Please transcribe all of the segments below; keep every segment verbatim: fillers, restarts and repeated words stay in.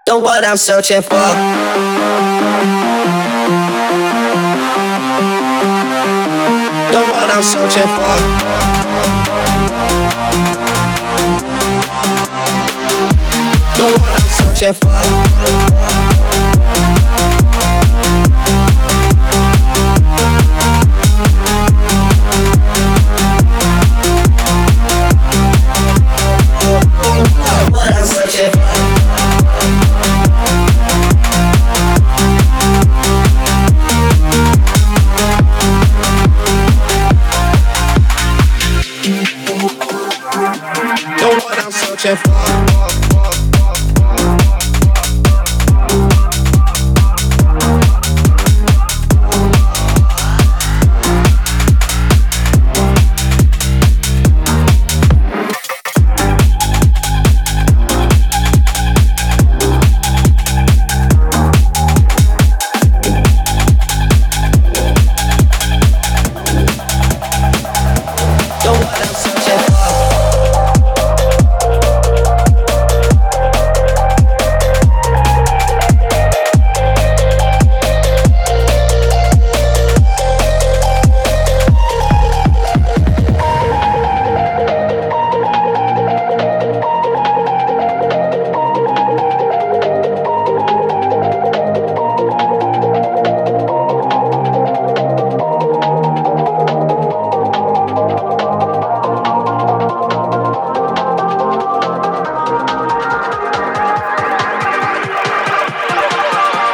Know what I'm searching for. Know what I'm searching for. Know what I'm searching for. What I'm searching for. Know what I'm searching for.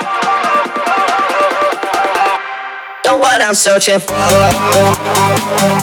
Know what I'm searching for.